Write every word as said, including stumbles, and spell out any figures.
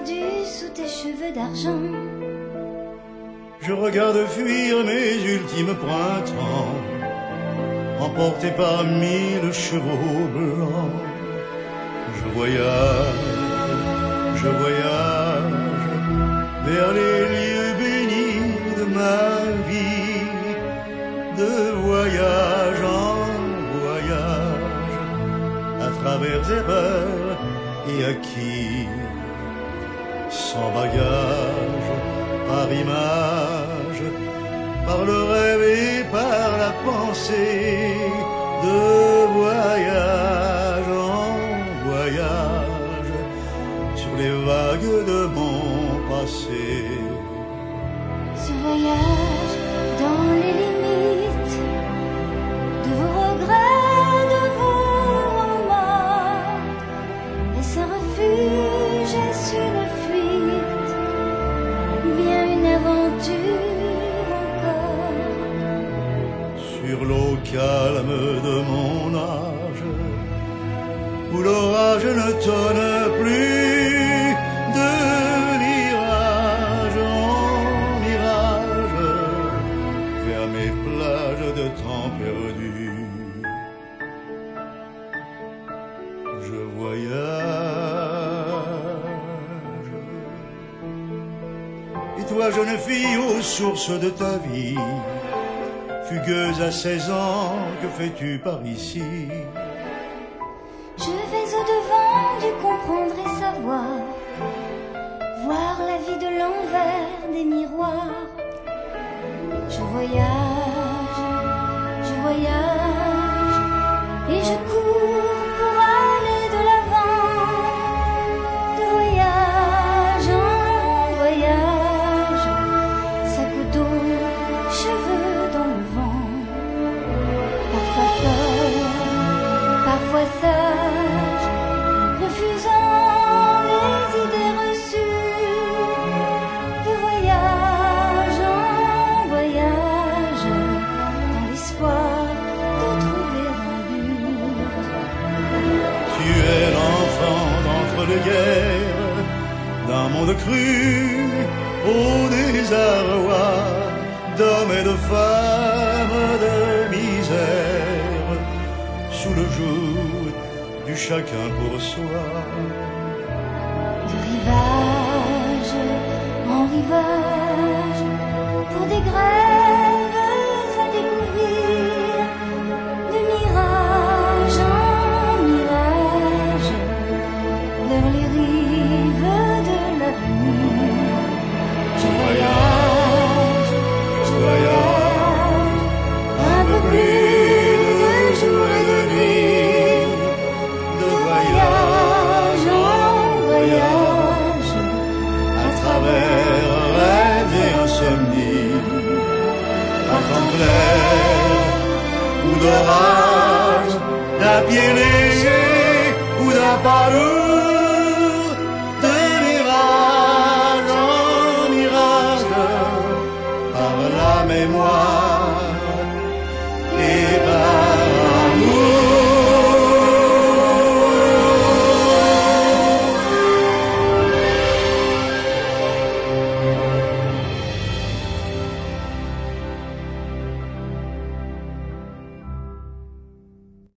perdu sous tes cheveux d'argent. Je regarde fuir mes ultimes printemps, emporté par mille chevaux blancs. Je voyage, je voyage vers les lieux bénis de ma vie, de voyage en voyage, à travers erreurs et acquis, sans bagage, par image, par le rêve et par la pensée, de voyage en voyage, sur les vagues de mon passé. Ce voyage dans les limites de vos regrets, de vos remords, est-ce un refuge, est-ce une fuite, ou bien une aventure encore? Sur l'eau calme de mon âge, où l'orage ne tonne plus, de mirage en mirage, vers mes plages de temps perdu. Je voyage. Et toi, jeune fille, aux sources de ta vie, fugueuse à seize ans, que fais-tu par ici? Je vais au-devant du comprendre et savoir, voir la vie de l'envers des miroirs. Je voyage, je voyage, et je cours pour aller de l'avant. De voyage en voyage, sac au dos, cheveux dans le vent. Parfois folle, parfois sage, refusant les idées reçues. De voyage en voyage, dans l'espoir de trouver un but. Tu es l'enfant d'entre les guerres, d'un monde cru au désarroi, d'hommes et de femmes de misère, sous le joug du chacun pour soi. De rivage en rivage, pour des grèves à découvrir, de mirage en mirage, vers les rives de l'avenir. Je voyage, je voyage, un peu plus de jour et de nuit, De voyage en voyage, à travers rêve et insomnie, un temps clair ou d'orage, d'un pied léger ou d'un pas lourd, de mirage en mirage, par la mémoire